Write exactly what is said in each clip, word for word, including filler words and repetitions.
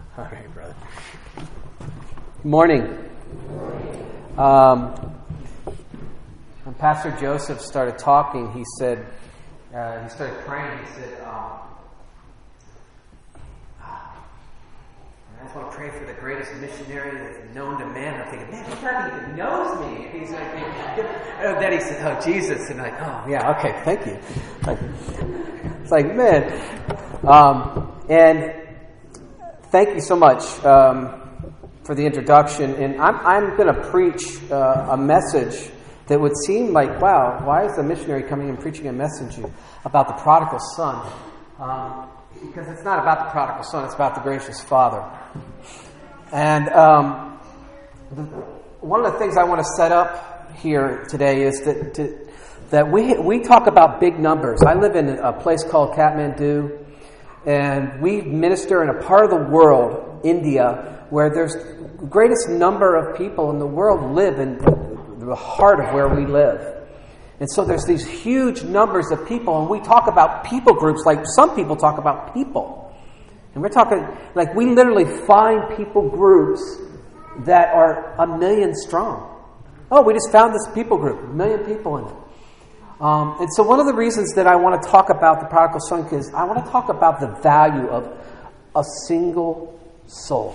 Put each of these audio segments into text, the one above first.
All right, brother. Good morning. Um, when Pastor Joseph started talking, he said, uh, he started praying, he said, um, I just want to pray for the greatest missionary that's known to man. I'm thinking, man, he probably even knows me. And he's like, and then he said, oh, Jesus. And I'm like, oh, yeah, okay, thank you. Like, it's like, man. Um, and thank you so much um, for the introduction. And I'm, I'm going to preach uh, a message that would seem like, wow, why is the missionary coming and preaching a message about the prodigal son? Um, because it's not about the prodigal son, it's about the gracious Father. And um, the, one of the things I want to set up here today is that to, that we we talk about big numbers. I live in a place called Kathmandu, and we minister in a part of the world, India, where there's the greatest number of people in the world live in the heart of where we live. And so there's these huge numbers of people, and we talk about people groups like some people talk about people. And we're talking, like we literally find people groups that are a million strong. Oh, we just found this people group, a million people in it. Um, and so one of the reasons that I want to talk about the prodigal son is I want to talk about the value of a single soul.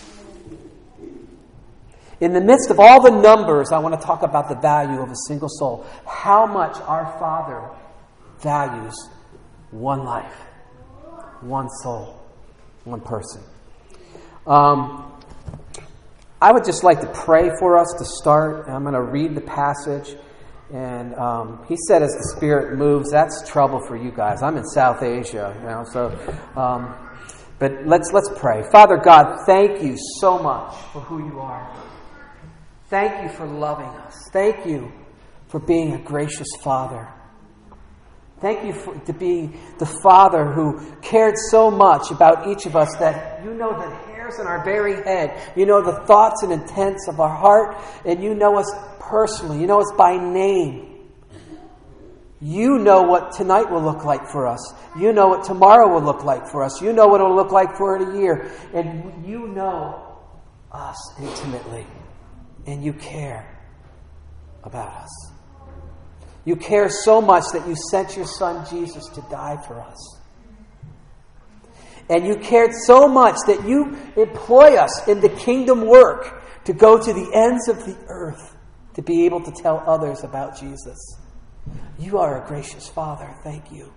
In the midst of all the numbers, I want to talk about the value of a single soul. How much our Father values one life, one soul, one person. Um, I would just like to pray for us to start. I'm going to read the passage. And um, he said, as the Spirit moves, that's trouble for you guys. I'm in South Asia, you know. So, um, but let's let's pray. Father God, thank you so much for who you are. Thank you for loving us. Thank you for being a gracious Father. Thank you for to be the Father who cared so much about each of us that you know the hairs in our very head. You know the thoughts and intents of our heart, and you know us personally. You know us by name. You know what tonight will look like for us. You know what tomorrow will look like for us. You know what it will look like for a year. And you know us intimately. And you care about us. You care so much that you sent your Son Jesus to die for us. And you cared so much that you employ us in the kingdom work to go to the ends of the earth to be able to tell others about Jesus. You are a gracious Father. Thank you.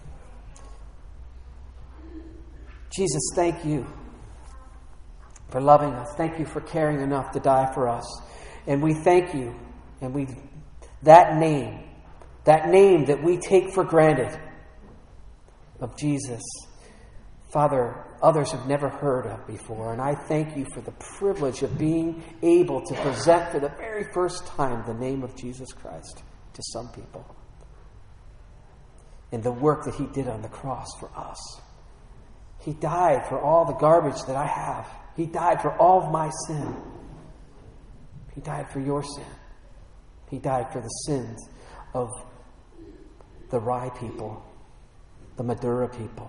Jesus, thank you for loving us. Thank you for caring enough to die for us. And we thank you. And we that name, that name that we take for granted of Jesus, Father, others have never heard of before. And I thank you for the privilege of being able to present for the very first time the name of Jesus Christ to some people. And the work that he did on the cross for us. He died for all the garbage that I have. He died for all of my sin. He died for your sin. He died for the sins of the Rai people, the Madura people.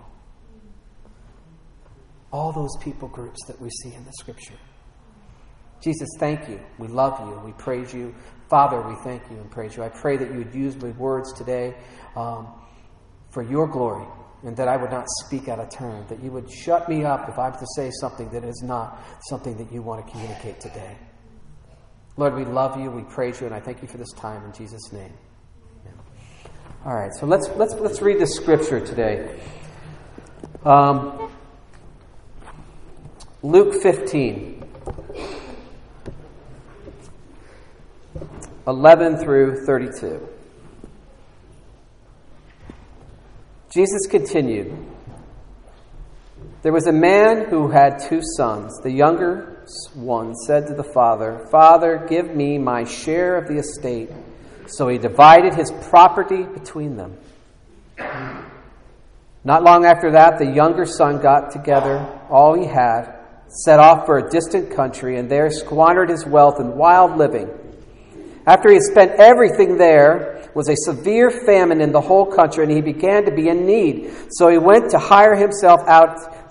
All those people groups that we see in the Scripture. Jesus, thank you. We love you. We praise you. Father, we thank you and praise you. I pray that you would use my words today um, for your glory, and that I would not speak out of turn, that you would shut me up if I'm to say something that is not something that you want to communicate today. Lord, we love you, we praise you, and I thank you for this time in Jesus' name. Amen. All right, so let's let's let's read the scripture today. Um, Luke fifteen, eleven through thirty-two. Jesus continued, there was a man who had two sons. The younger one said to the father, Father, give me my share of the estate. So he divided his property between them. Not long after that, the younger son got together all he had, set off for a distant country, and there squandered his wealth in wild living. After he had spent everything, there was a severe famine in the whole country, and he began to be in need. So he went to hire himself out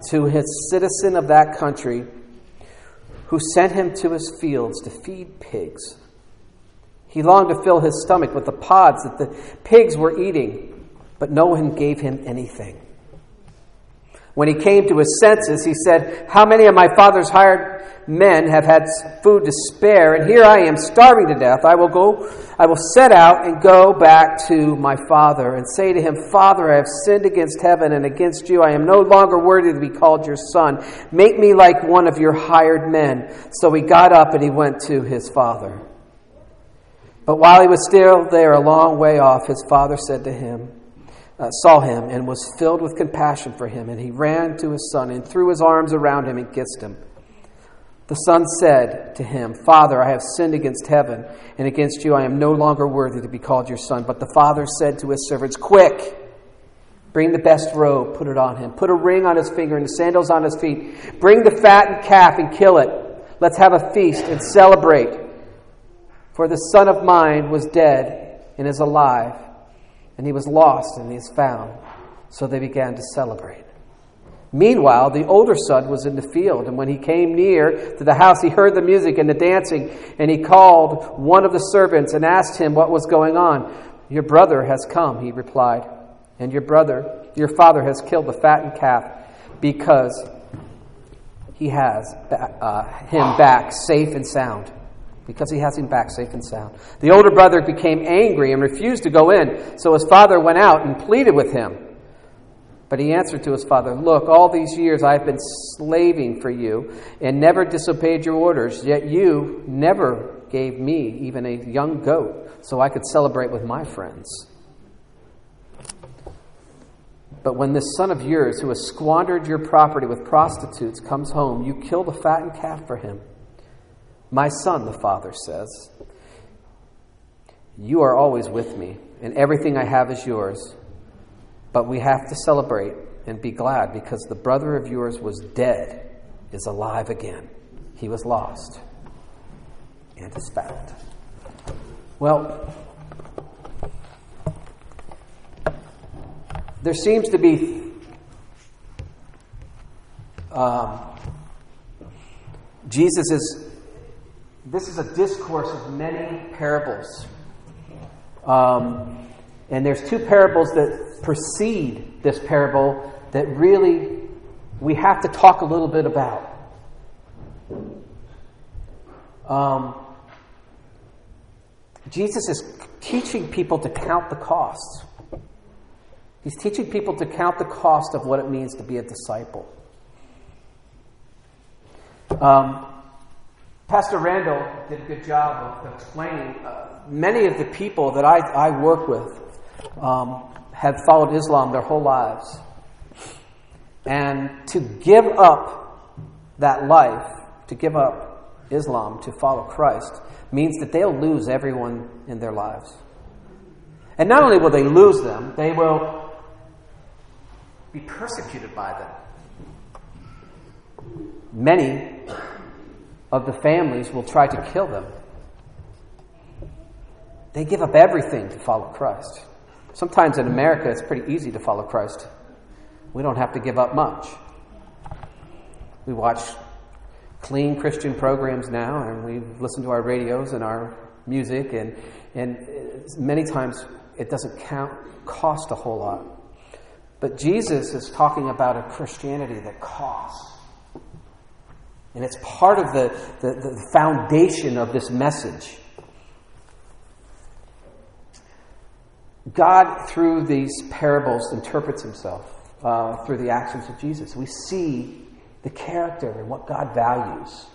to his citizen of that country who sent him to his fields to feed pigs. He longed to fill his stomach with the pods that the pigs were eating, but no one gave him anything. When he came to his senses, he said, "How many of my father's hired men have had food to spare, and here I am starving to death. I will go, I will set out and go back to my father and say to him, 'Father, I have sinned against heaven and against you. I am no longer worthy to be called your son. Make me like one of your hired men.' So he got up and he went to his father. But while he was still there a long way off, his father said to him, Uh, saw him and was filled with compassion for him, and he ran to his son and threw his arms around him and kissed him. The son said to him, 'Father, I have sinned against heaven and against you. I am no longer worthy to be called your son.' But the father said to his servants, 'Quick, bring the best robe, put it on him. Put a ring on his finger and the sandals on his feet. Bring the fattened calf and kill it. Let's have a feast and celebrate. For the son of mine was dead and is alive, and he was lost and he is found.' So they began to celebrate. Meanwhile, the older son was in the field, and when he came near to the house, he heard the music and the dancing, and he called one of the servants and asked him what was going on. 'Your brother has come,' he replied, 'and your brother, your father has killed the fattened calf because he has uh, him back safe and sound.' Because he has him back safe and sound. The older brother became angry and refused to go in. So his father went out and pleaded with him. But he answered to his father, 'Look, all these years I have been slaving for you and never disobeyed your orders. Yet you never gave me even a young goat so I could celebrate with my friends. But when this son of yours who has squandered your property with prostitutes comes home, you kill the fattened calf for him.' 'My son,' the father says, 'you are always with me, and everything I have is yours. But we have to celebrate and be glad because the brother of yours was dead, is alive again. He was lost and is found.'" Well, there seems to be um, Jesus is This is a discourse of many parables. Um, and there's two parables that precede this parable that really we have to talk a little bit about. Um, Jesus is teaching people to count the costs. He's teaching people to count the cost of what it means to be a disciple. Um, Pastor Randall did a good job of explaining. Uh, many of the people that I, I work with um, have followed Islam their whole lives. And to give up that life, to give up Islam, to follow Christ, means that they'll lose everyone in their lives. And not only will they lose them, they will be persecuted by them. Many of the families will try to kill them. They give up everything to follow Christ. Sometimes in America, it's pretty easy to follow Christ. We don't have to give up much. We watch clean Christian programs now, and we listen to our radios and our music, and and many times it doesn't count cost a whole lot. But Jesus is talking about a Christianity that costs. And it's part of the, the, the foundation of this message. God, through these parables, interprets himself uh, through the actions of Jesus. We see the character and what God values.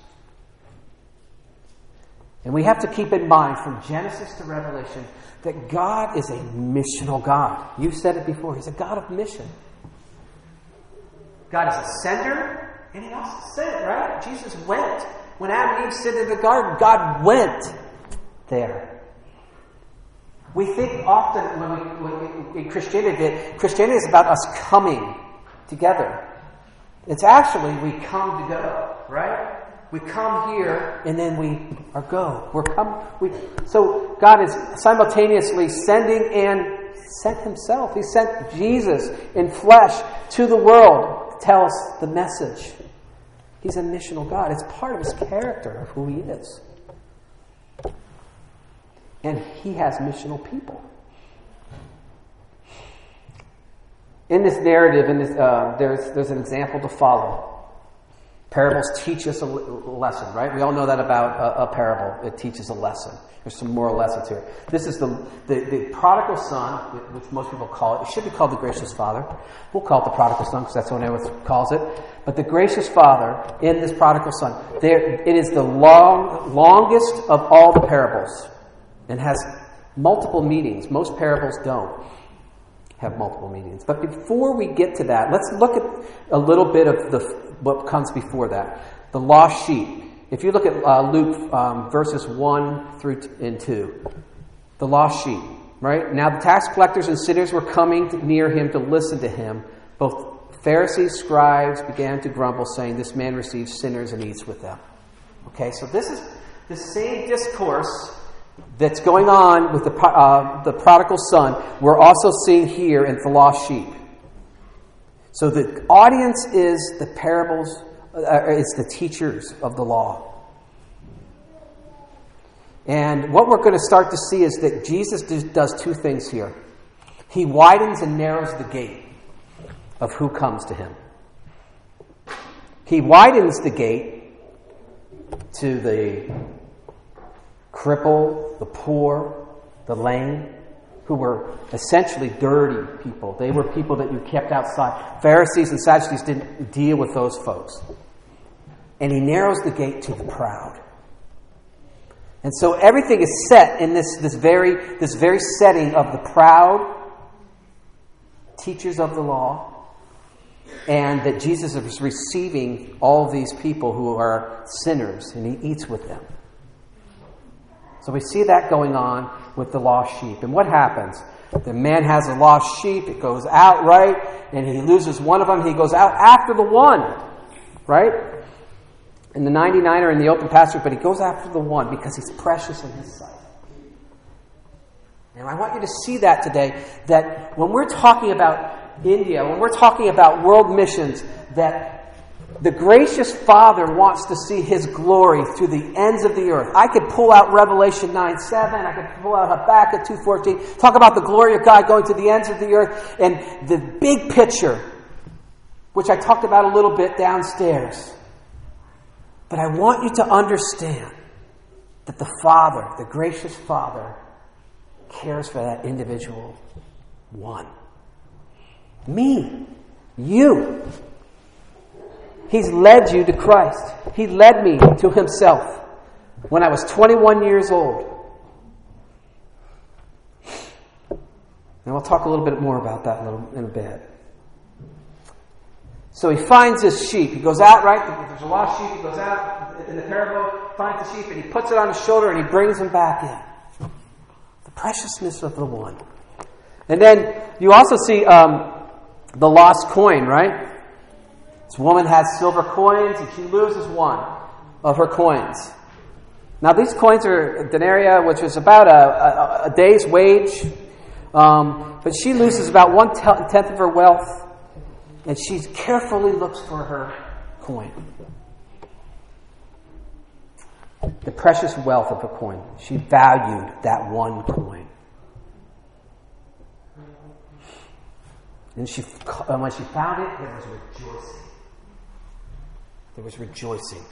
And we have to keep in mind from Genesis to Revelation that God is a missional God. You've said it before. He's a God of mission. God is a sender. And he also sent, right? Jesus went. When Adam and Eve sinned in the garden, God went there. We think often when we, when we, in Christianity that Christianity is about us coming together. It's actually we come to go, right? We come here and then we are go. We're come. We so God is simultaneously sending and sent himself. He sent Jesus in flesh to the world tells the message. He's a missional God. It's part of his character of who he is. And he has missional people. In this narrative, in this, uh, there's, there's an example to follow. Parables teach us a lesson, right? We all know that about a, a parable. It teaches a lesson. There's some moral lessons here. This is the, the the prodigal son, which most people call it. It should be called the gracious father. We'll call it the prodigal son because that's what everyone calls it. But the gracious father in this prodigal son, there it is the long longest of all the parables, and has multiple meanings. Most parables don't have multiple meanings. But before we get to that, let's look at a little bit of the what comes before that. The lost sheep. If you look at uh, Luke um, verses one through t- and two, the lost sheep, right? Now the tax collectors and sinners were coming to, near him to listen to him. Both Pharisees, scribes began to grumble, saying, "This man receives sinners and eats with them." Okay, so this is the same discourse that's going on with the uh, the prodigal son. We're also seeing here in the lost sheep. So the audience is the parables. Uh, it's the teachers of the law. And what we're going to start to see is that Jesus does two things here. He widens and narrows the gate of who comes to him. He widens the gate to the cripple, the poor, the lame, who were essentially dirty people. They were people that you kept outside. Pharisees and Sadducees didn't deal with those folks. And he narrows the gate to the proud. And so everything is set in this, this very this very setting of the proud teachers of the law, and that Jesus is receiving all of these people who are sinners, and he eats with them. So we see that going on with the lost sheep. And what happens? The man has a lost sheep. It goes out, right? And he loses one of them. He goes out after the one, right? And the ninety-nine are in the open pasture, but he goes after the one because he's precious in his sight. And I want you to see that today, that when we're talking about India, when we're talking about world missions, that the gracious Father wants to see his glory through the ends of the earth. I could pull out Revelation nine seven. I could pull out Habakkuk two fourteen. Talk about the glory of God going to the ends of the earth. And the big picture, which I talked about a little bit downstairs. But I want you to understand that the Father, the gracious Father, cares for that individual one. Me. You. He's led you to Christ. He led me to himself when I was twenty-one years old. And we'll talk a little bit more about that in a, little, in a bit. So he finds his sheep. He goes out, right? There's a lost sheep. He goes out in the parable, finds the sheep, and he puts it on his shoulder and he brings him back in. The preciousness of the one. And then you also see um, the lost coin, right? This woman has silver coins, and she loses one of her coins. Now, these coins are a denarii, which is about a, a, a day's wage. Um, but she loses about one tenth of her wealth, and she carefully looks for her coin. The precious wealth of a coin. She valued that one coin. And she, when she found it, there was rejoicing. There was rejoicing.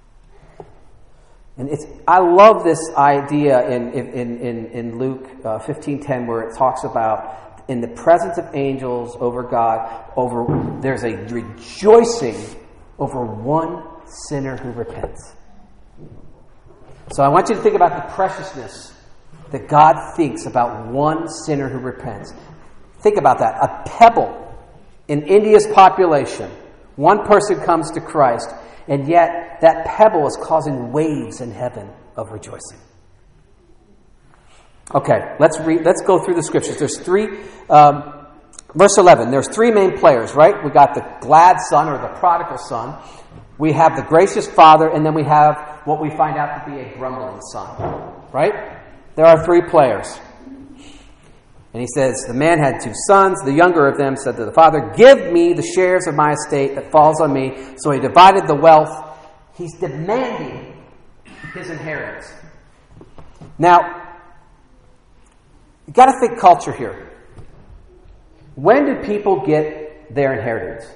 And it's I love this idea in in in, in Luke uh, fifteen ten, where it talks about in the presence of angels over God, over there's a rejoicing over one sinner who repents. So I want you to think about the preciousness that God thinks about one sinner who repents. Think about that. A pebble in India's population. One person comes to Christ, and yet that pebble is causing waves in heaven of rejoicing. Okay, let's read. Let's go through the scriptures. There's three, um, verse eleven. There's three main players, right? We got the glad son or the prodigal son. We have the gracious father, and then we have what we find out to be a grumbling son, right? There are three players. And he says, the man had two sons. The younger of them said to the father, give me the shares of my estate that falls on me. So he divided the wealth. He's demanding his inheritance. Now, you've got to think culture here. When do people get their inheritance?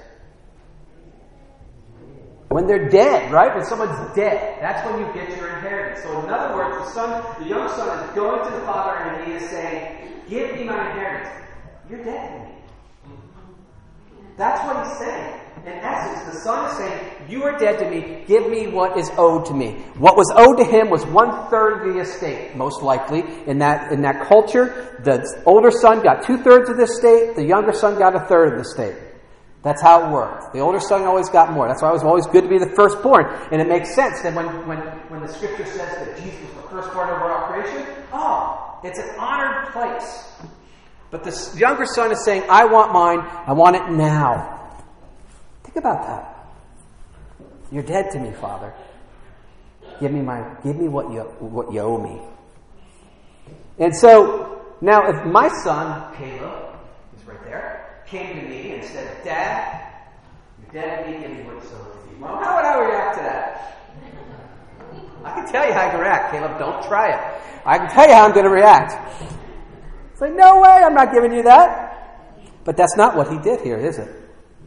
When they're dead, right? When someone's dead. That's when you get your inheritance. So in other words, the son, the young son is going to the father and he is saying, give me my inheritance. You're dead to me. That's what he's saying. In essence, the son is saying, you are dead to me. Give me what is owed to me. What was owed to him was one third of the estate, most likely. In that, in that culture, the older son got two thirds of the estate. The younger son got a third of the estate. That's how it worked. The older son always got more. That's why it was always good to be the firstborn. And it makes sense that when, when, when the scripture says that Jesus was the firstborn over all creation, oh, it's an honored place. But the younger son is saying, I want mine. I want it now. Think about that. You're dead to me, Father. Give me my, give me what you, what you owe me. And so, now if my son, Caleb, is right there, came to me and said, Dad, you're dead to me, give me what's owed to me. Well, how would I react to that? I can tell you how I can react, Caleb. Don't try it. I can tell you how I'm going to react. It's like, no way, I'm not giving you that. But that's not what he did here, is it?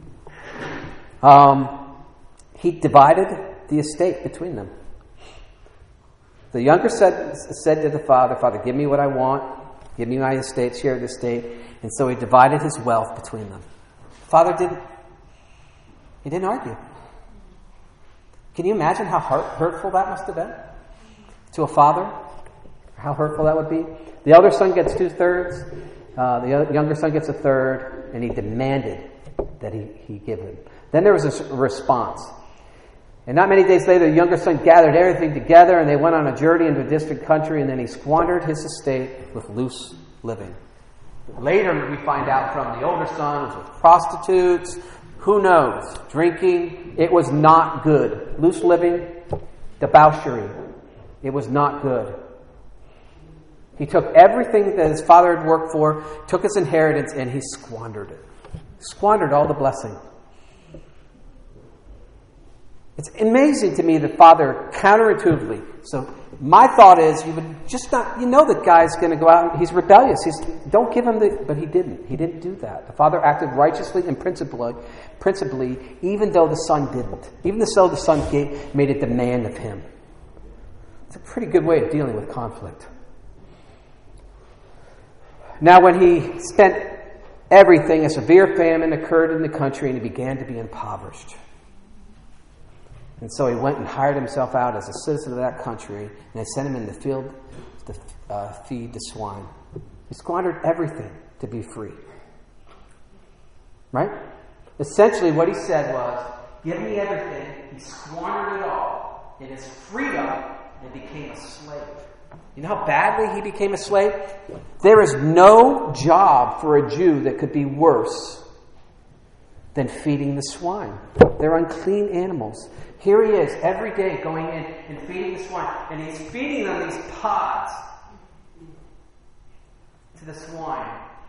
Um, he divided the estate between them. The younger said, said to the father, Father, give me what I want. Give me my estate, share the estate. And so he divided his wealth between them. Father didn't, he didn't argue. Can you imagine how hurt, hurtful that must have been to a father? How hurtful that would be? The elder son gets two-thirds. Uh, the younger son gets a third. And he demanded that he, he give him. Then there was a response. And not many days later, the younger son gathered everything together and they went on a journey into a distant country, and then he squandered his estate with loose living. Later, we find out from the older son, it was with prostitutes, who knows, drinking. It was not good. Loose living, debauchery. It was not good. He took everything that his father had worked for, took his inheritance, and he squandered it. Squandered all the blessing. It's amazing to me that Father counterintuitively. So my thought is, you would just not. You know that guy's going to go out. And he's rebellious. He's don't give him the. But he didn't. He didn't do that. The Father acted righteously and principally, principally, even though the Son didn't. Even though the Son gave, made a demand of him. It's a pretty good way of dealing with conflict. Now, when he spent everything, a severe famine occurred in the country, and he began to be impoverished. And so he went and hired himself out as a citizen of that country, and they sent him in the field to uh, feed the swine. He squandered everything to be free. Right? Essentially what he said was, give me everything. He squandered it all in his freedom and became a slave. You know how badly he became a slave? There is no job for a Jew that could be worse than feeding the swine. They're unclean animals. Here he is every day going in and feeding the swine. And he's feeding them these pods to the swine.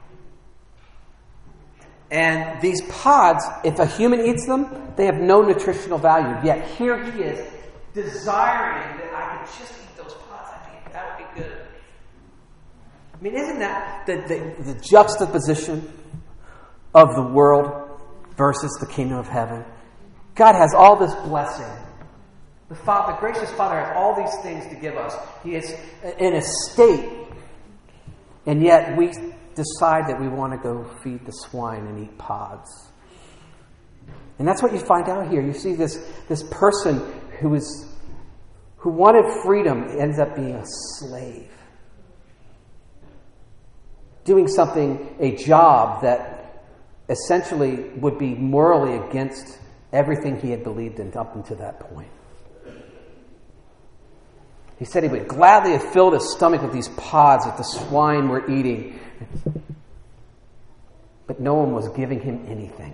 And these pods, if a human eats them, they have no nutritional value. Yet here he is, desiring that I could just eat those pods. I think that would be good. I mean, isn't that the, the, the juxtaposition of the world versus the kingdom of heaven? God has all this blessing. The Father, the gracious Father has all these things to give us. He is in a state, and yet we decide that we want to go feed the swine and eat pods. And that's what you find out here. You see this, this person who is who wanted freedom ends up being a slave. Doing something, a job that essentially would be morally against everything he had believed in up until that point. He said he would gladly have filled his stomach with these pods that the swine were eating. But no one was giving him anything.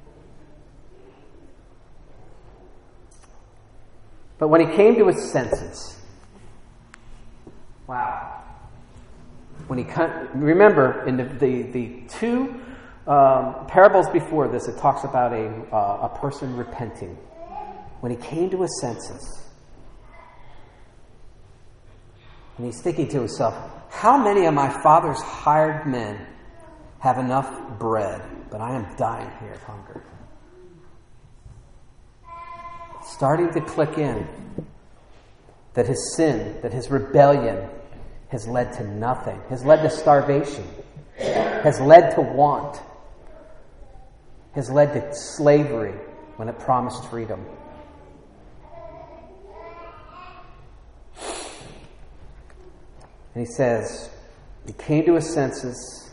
But when he came to his senses, wow. when he remember in the the, the two um, parables before this, it talks about a uh, a person repenting. When he came to his senses, and he's thinking to himself, how many of my father's hired men have enough bread, but I am dying here of hunger? Starting to click in that his sin, that his rebellion has led to nothing, has led to starvation, has led to want, has led to slavery when it promised freedom. And he says, he came to his senses,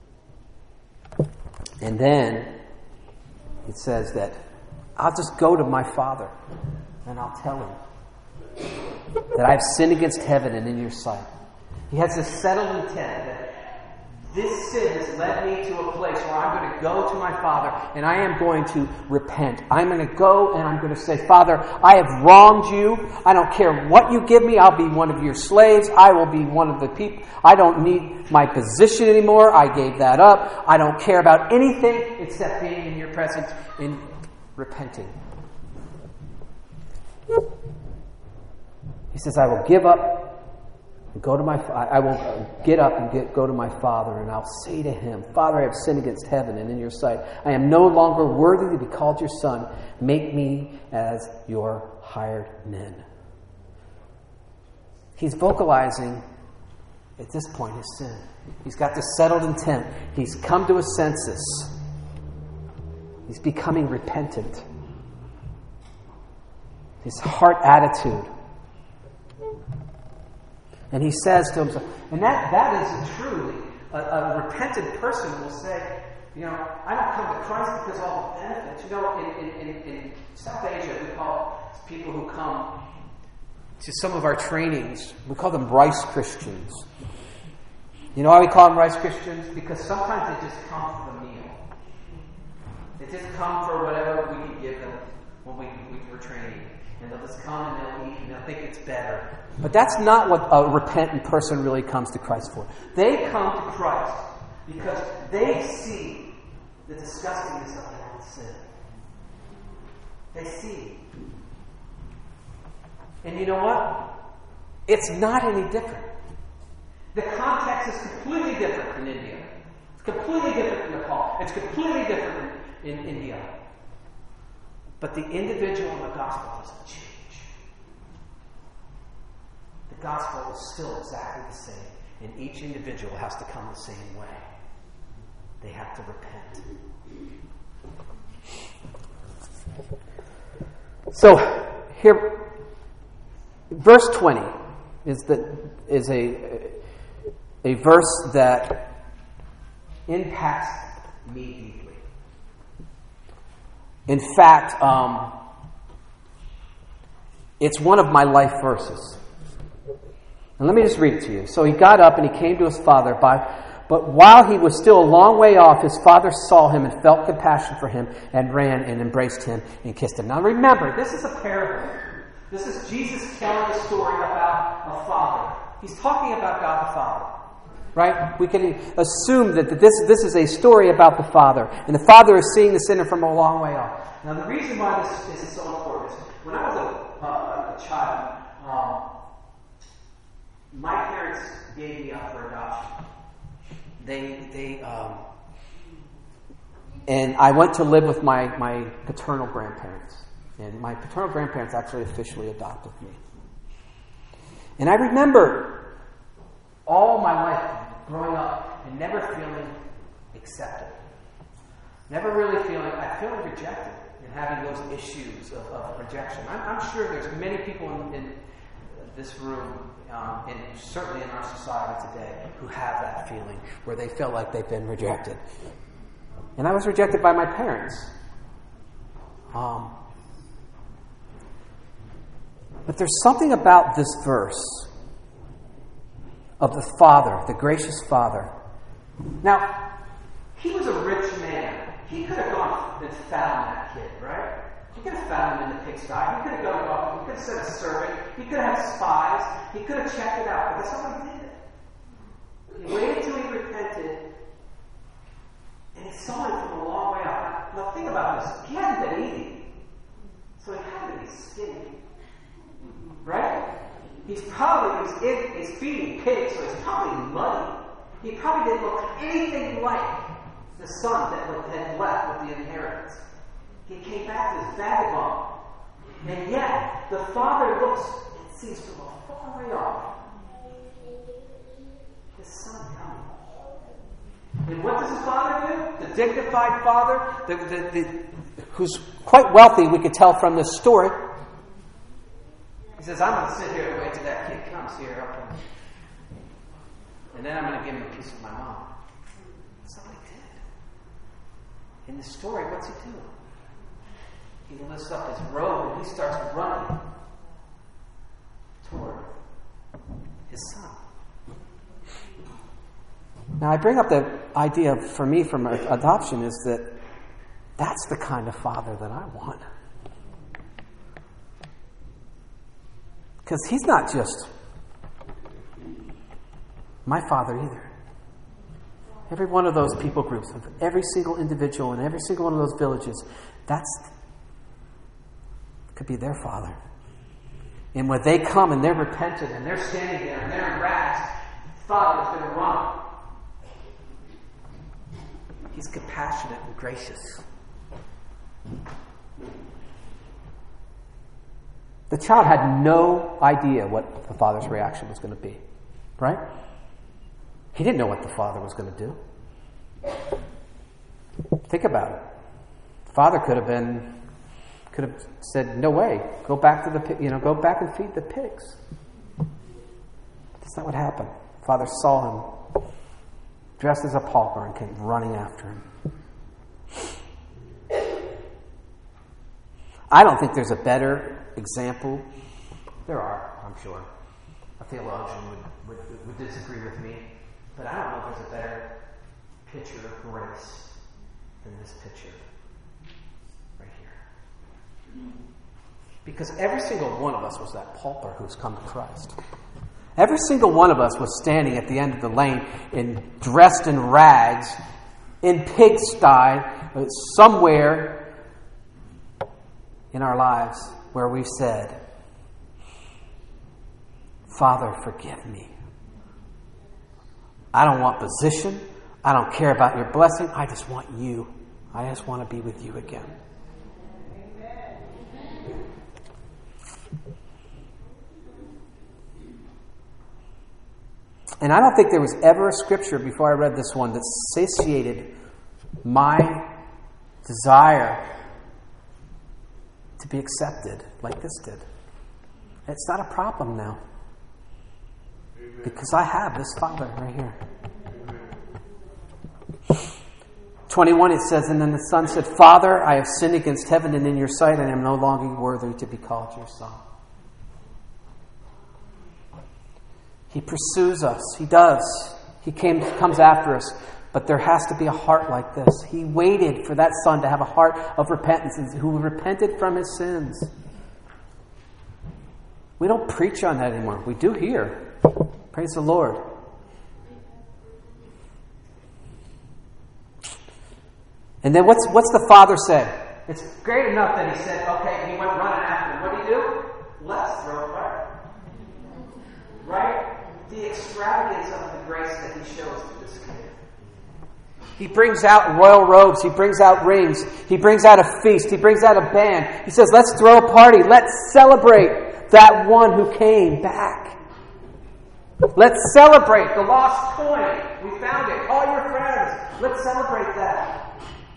and then it says that I'll just go to my father and I'll tell him that I've sinned against heaven and in your sight. He has this settled intent that this sin has led me to a place where I'm going to go to my Father and I am going to repent. I'm going to go and I'm going to say, Father, I have wronged you. I don't care what you give me. I'll be one of your slaves. I will be one of the people. I don't need my position anymore. I gave that up. I don't care about anything except being in your presence and repenting. He says, I will give up. Go to my. I will get up and get, go to my Father, and I'll say to him, Father, I have sinned against heaven and in your sight. I am no longer worthy to be called your son. Make me as your hired men. He's vocalizing, at this point, his sin. He's got this settled intent. He's come to his senses. He's becoming repentant. His heart attitude. And he says to himself, and that, that is truly, a, a repentant person will say, you know, I don't come to Christ because of all the benefits. You know, in, in, in, in South Asia, we call people who come to some of our trainings, we call them rice Christians. You know why we call them rice Christians? Because sometimes they just come for the meal. They just come for whatever we can give them when we, we were training. And they'll just come and they'll eat and they'll think it's better. But that's not what a repentant person really comes to Christ for. They come to Christ because they see the disgustingness of their own sin. They see. And you know what? It's not any different. The context is completely different in India. It's completely different in Nepal. It's completely different in, in India. But the individual in the gospel doesn't change. The gospel is still exactly the same, and each individual has to come the same way. They have to repent. So here, verse twenty is the is a a verse that impacts me deeply. In fact, um, it's one of my life verses. And let me just read it to you. So he got up and he came to his father. By, but while he was still a long way off, his father saw him and felt compassion for him and ran and embraced him and kissed him. Now remember, this is a parable. This is Jesus telling a story about a father. He's talking about God the Father. Right? We can assume that this, this is a story about the Father. And the Father is seeing the sinner from a long way off. Now, the reason why this, this is so important is when I was a, uh, a child, um, my parents gave me up for adoption. They, they, um, and I went to live with my, my paternal grandparents. And my paternal grandparents actually officially adopted me. And I remember all my life growing up and never feeling accepted. Never really feeling, I feeling rejected and having those issues of, of rejection. I'm, I'm sure there's many people in, in this room, um, and certainly in our society today, who have that feeling where they feel like they've been rejected. And I was rejected by my parents. Um, but there's something about this verse of the Father, the gracious Father. Now, he was a rich man. He could have gone and found that kid, right? He could have found him in the pigsty. He could have gone off. He could have sent a servant. He could have had spies. He could have checked it out. But that's not what he did. He waited till he repented, and he saw him from a long way off. Now think about this. He hadn't been eating, so he had to be skinny. Right? He's probably, he's, in, he's feeding pigs, so he's probably muddy. He probably didn't look anything like the son that had left with the inheritance. He came back to his vagabond. And yet, the father looks and sees from a far way off his son coming. And what does his father do? The dignified father, the, the, the, who's quite wealthy, we could tell from this story. He says, I'm going to sit here and wait till that kid comes here. Up and, and then I'm going to give him a piece of my mom. That's not what he did. In the story, what's he doing? He lifts up his robe and he starts running toward his son. Now, I bring up the idea for me from adoption is that that's the kind of father that I want. Because he's not just my father either. Every one of those people groups, every single individual in every single one of those villages, that's could be their father. And when they come and they're repentant and they're standing there and they're in rags, Father's going to run. He's compassionate and gracious. The child had no idea what the father's reaction was going to be. Right? He didn't know what the father was going to do. Think about it. The father could have been, could have said, "No way, go back to the, you know, go back and feed the pigs." That's not what happened. The father saw him dressed as a pauper and came running after him. I don't think there's a better example. There are, I'm sure. A theologian would, would, would disagree with me, but I don't know if there's a better picture of grace than this picture right here. Because every single one of us was that pauper who's come to Christ. Every single one of us was standing at the end of the lane, in dressed in rags, in pigsty, somewhere in our lives where we've said, "Father, forgive me. I don't want position. I don't care about your blessing. I just want you. I just want to be with you again." And I don't think there was ever a scripture before I read this one that satiated my desire to be accepted like this did. It's not a problem now. Because I have this Father right here. twenty-one, it says, "And then the son said, 'Father, I have sinned against heaven and in your sight, and am no longer worthy to be called your son.'" He pursues us. He does. He came, comes after us. But there has to be a heart like this. He waited for that son to have a heart of repentance, who repented from his sins. We don't preach on that anymore. We do here. Praise the Lord. And then what's what's the father say? It's great enough that he said, okay, he went running after him. What did he do? Let's throw a party. Right? The extravagance of the grace that he shows to this kid. He brings out royal robes. He brings out rings. He brings out a feast. He brings out a band. He says, let's throw a party. Let's celebrate that one who came back. Let's celebrate the lost coin. We found it. Call your friends. Let's celebrate that.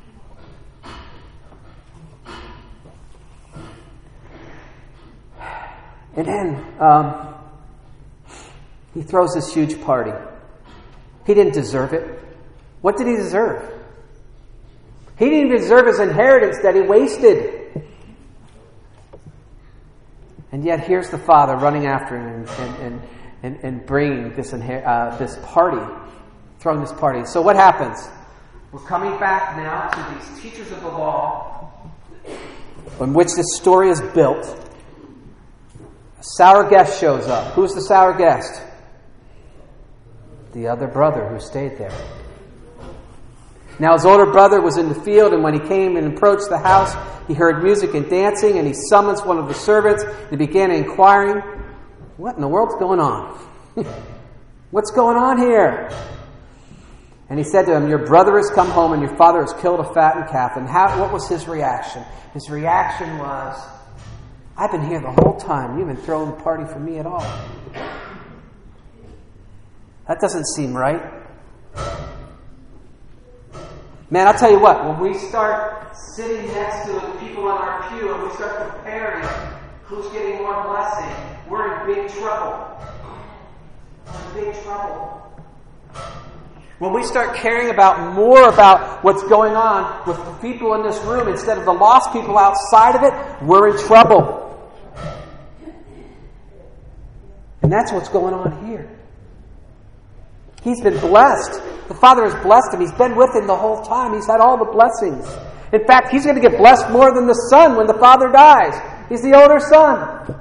And then um, he throws this huge party. He didn't deserve it. What did he deserve? He didn't even deserve his inheritance that he wasted. And yet here's the father running after him and, and, and, and bringing this, inher- uh, this party, throwing this party. So what happens? We're coming back now to these teachers of the law on which this story is built. A sour guest shows up. Who's the sour guest? the other brother who stayed there. Now his older brother was in the field, and when he came and approached the house, he heard music and dancing, and he summons one of the servants and began inquiring, what in the world's going on? What's going on here? And he said to him, your brother has come home and your father has killed a fattened calf. And how, what was his reaction? His reaction was, I've been here the whole time. You've been throwing a party for me at all. That doesn't seem right. Man, I'll tell you what, when we start sitting next to people in our pew and we start comparing who's getting more blessing, we're in big trouble. We're in big trouble. When we start caring about more about what's going on with the people in this room instead of the lost people outside of it, we're in trouble. And that's what's going on here. He's been blessed. The Father has blessed him. He's been with him the whole time. He's had all the blessings. In fact, he's going to get blessed more than the Son when the Father dies. He's the older son.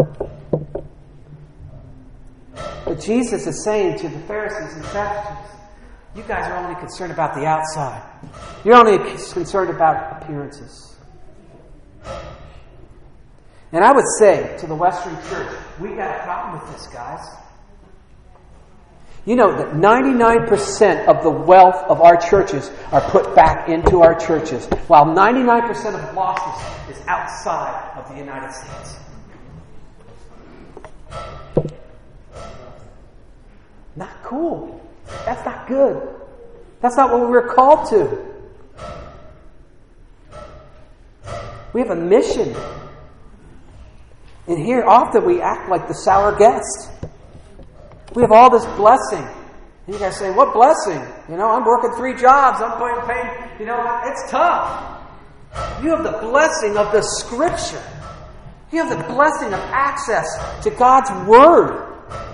But Jesus is saying to the Pharisees and Sadducees, you guys are only concerned about the outside. You're only concerned about appearances. And I would say to the Western Church, we got a problem with this, guys. You know that ninety-nine percent of the wealth of our churches are put back into our churches, while ninety-nine percent of lostness is outside of the United States. Not cool. That's not good. That's not what we were called to. We have a mission. And here often we act like the sour guest. We have all this blessing. And you guys say, what blessing? You know, I'm working three jobs. I'm going to pay. You know, it's tough. You have the blessing of the Scripture. You have the blessing of access to God's Word.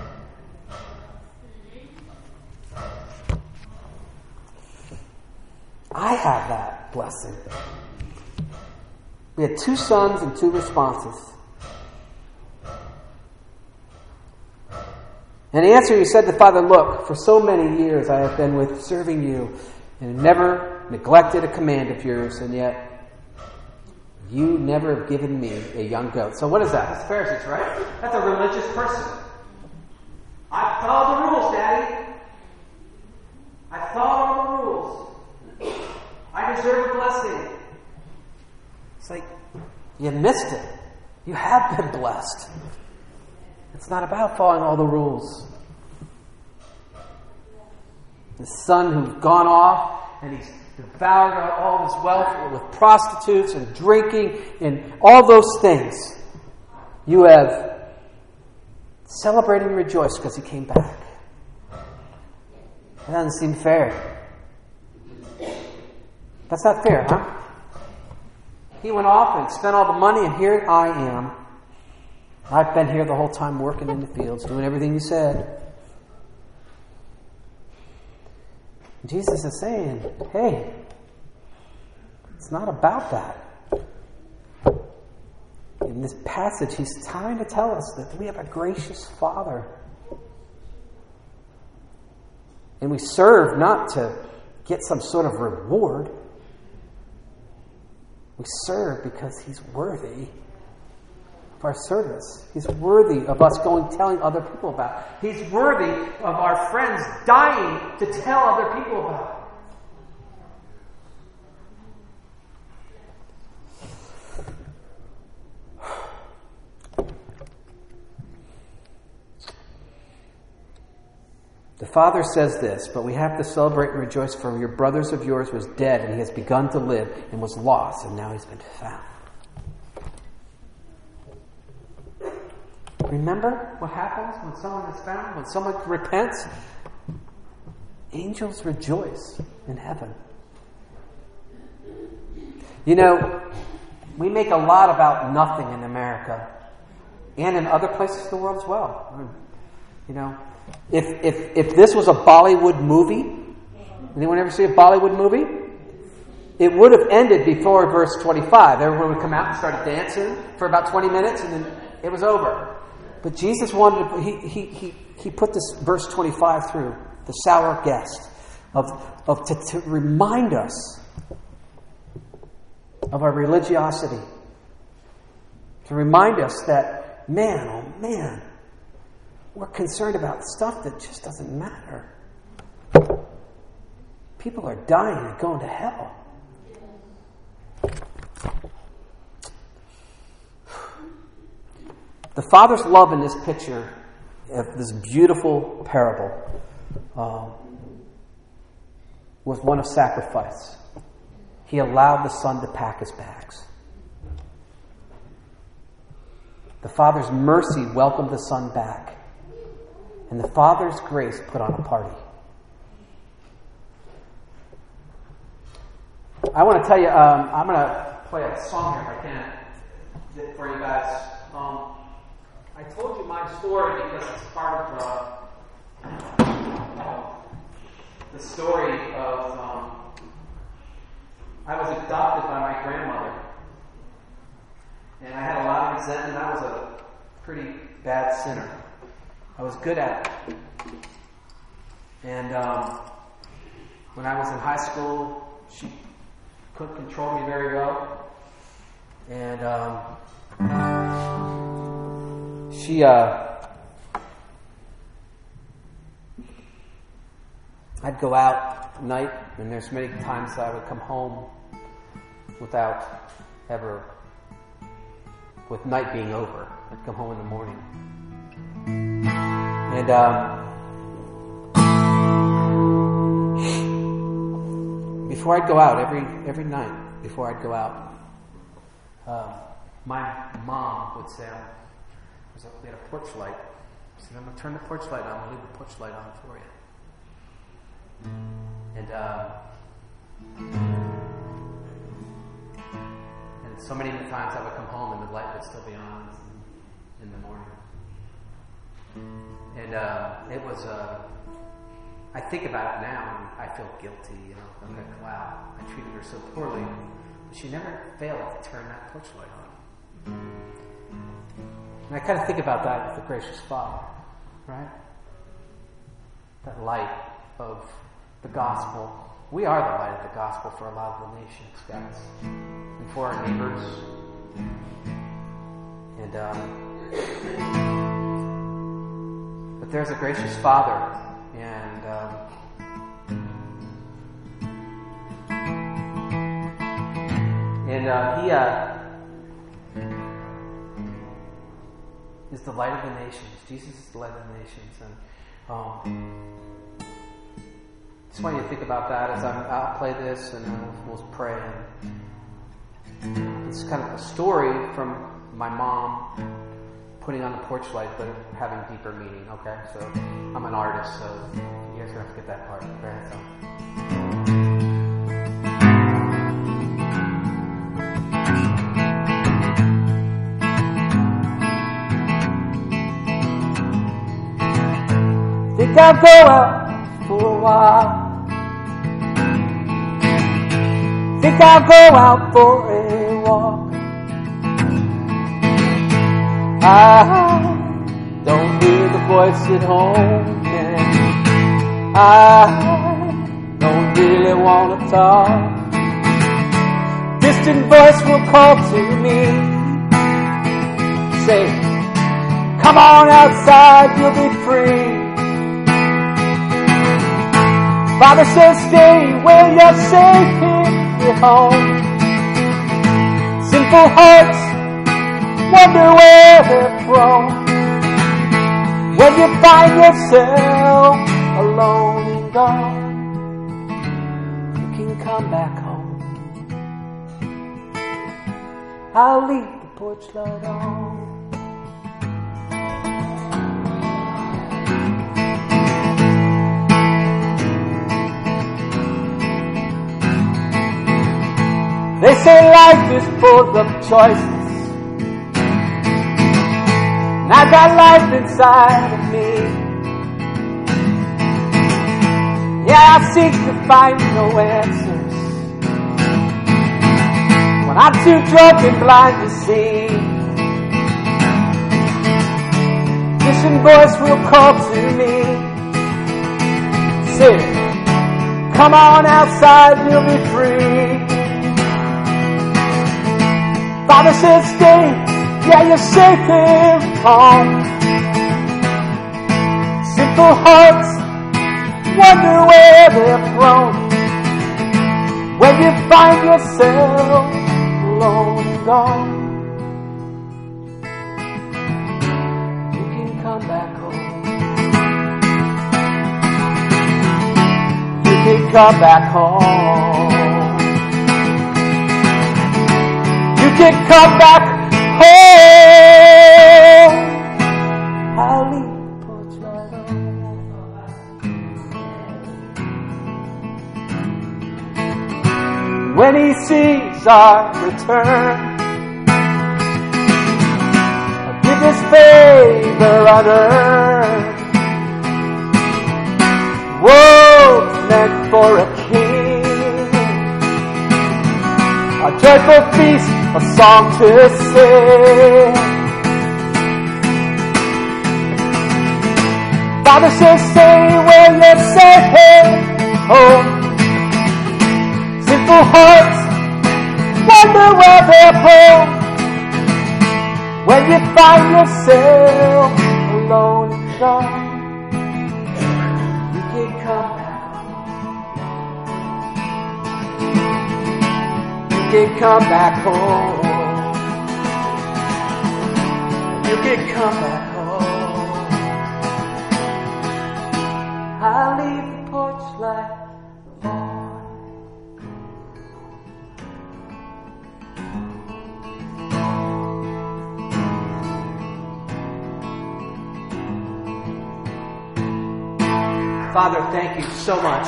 I have that blessing. We had two sons and two responses. And the answer, he said to Father, look, for so many years I have been with serving you and never neglected a command of yours, and yet you never have given me a young goat. So what is that? That's Pharisees, right? That's a religious person. I followed the rules, Daddy. I followed all the rules. I deserve a blessing. It's like, you missed it. You have been blessed. It's not about following all the rules. The son who's gone off and he's devoured all his wealth with prostitutes and drinking and all those things. You have celebrated and rejoiced because he came back. That doesn't seem fair. That's not fair, huh? He went off and spent all the money, and here I am. I've been here the whole time working in the fields, doing everything you said. Jesus is saying, hey, it's not about that. In this passage, he's trying to tell us that we have a gracious Father. And we serve not to get some sort of reward. We serve because he's worthy of our service. He's worthy of us going telling other people about it. He's worthy of our friends dying to tell other people about it. The Father says this, but we have to celebrate and rejoice, for your brothers of yours was dead, and he has begun to live, and was lost, and now he's been found. Remember what happens when someone is found? When someone repents? Angels rejoice in heaven. You know, we make a lot about nothing in America, and in other places in the world as well. You know, If if if this was a Bollywood movie, anyone ever see a Bollywood movie? It would have ended before verse twenty-five. Everyone would come out and start dancing for about twenty minutes, and then it was over. But Jesus wanted to, he he he he put this verse twenty-five through the sour guest, of, of to, to remind us of our religiosity, to remind us that, man, oh man, we're concerned about stuff that just doesn't matter. People are dying and going to hell. The Father's love in this picture, this beautiful parable, um, was one of sacrifice. He allowed the Son to pack his bags. The Father's mercy welcomed the Son back. And the Father's grace put on a party. I want to tell you, um, I'm going to play a song here if I can for you guys. Um, I told you my story because it's part of uh, the story of um, I was adopted by my grandmother. And I had a lot of resentment. I was a pretty bad sinner. I was good at it. And um, when I was in high school, she couldn't control me very well. And um, she, uh, I'd go out at night, and there's many times I would come home without ever, with night being over. I'd come home in the morning. And um, before I'd go out, every every night before I'd go out, uh, my mom would say, we had a porch light. She said, I'm going to turn the porch light on. I'll leave the porch light on for you. And uh, and so many times I would come home and the light would still be on in the morning. And uh, it was, uh, I think about it now and I feel guilty, you know. I'm like, wow, I treated her so poorly. But she never failed to turn that porch light on. And I kind of think about that with the gracious Father, right? That light of the gospel. We are the light of the gospel for a lot of the nations, guys. And for our neighbors. And, um, but there's a gracious Father, and um, and uh, He uh, is the light of the nations. Jesus is the light of the nations, and um, just want you to think about that as I'm, I'll play this, and we'll, we'll pray. And it's kind of a story from my mom putting on the porch light, but having deeper meaning, okay? So, I'm an artist, so you guys are going to have to get that part. Okay? So. Think I'll go out for a while. Think I'll go out for a walk. I don't hear the voice at home, and I don't really want to talk. Distant voice will call to me, say, come on outside, you'll be free. Father says stay where you're safe in your home. Sinful hearts wonder where they're from. When you find yourself alone and gone, you can come back home. I'll leave the porch light on. They say life is full of choices. And I got life inside of me. Yeah, I seek to find no answers when I'm too drunk and blind to see. Distant voice will call to me, Say, come on outside, you'll be free. Father says stay, yeah, you're safe here home. Simple hearts wonder where they're thrown when you find yourself alone and gone. You can come back home. You can come back home. You can come back home. I'll leave the porch light on. When he sees our return, I'll give his favor unearned. World's meant for a king, a joyful feast, a song to sing. Father says stay where you're safe home. Simple hearts wonder where they're home when you find yourself alone and gone. You can come back. You can come back home. You can come back home. I'll leave the porch light on. Father, thank you so much.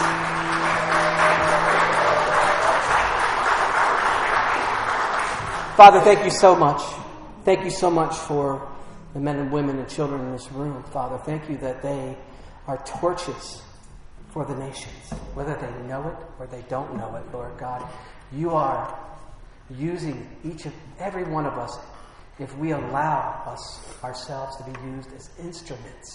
Father, thank you so much. Thank you so much for the men and women and children in this room. Father, thank you that they are torches for the nations, whether they know it or they don't know it, Lord God. You are using each of every one of us if we allow us ourselves to be used as instruments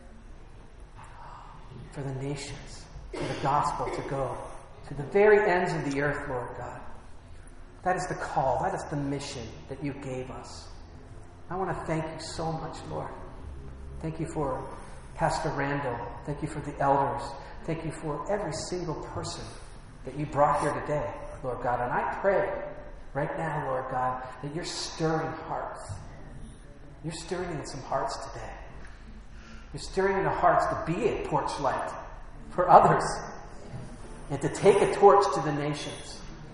for the nations, for the gospel to go to the very ends of the earth, Lord God. That is the call. That is the mission that you gave us. I want to thank you so much, Lord. Thank you for Pastor Randall. Thank you for the elders. Thank you for every single person that you brought here today, Lord God. And I pray right now, Lord God, that you're stirring hearts. You're stirring in some hearts today. You're stirring in the hearts to be a porch light for others and to take a torch to the nations.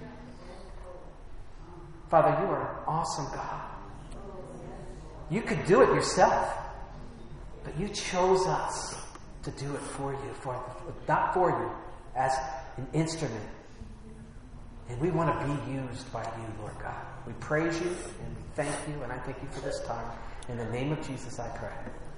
Father, you are an awesome God. You could do it yourself, but you chose us to do it for you, for not for you, as an instrument. And we want to be used by you, Lord God. We praise you and we thank you, and I thank you for this time. In the name of Jesus, I pray.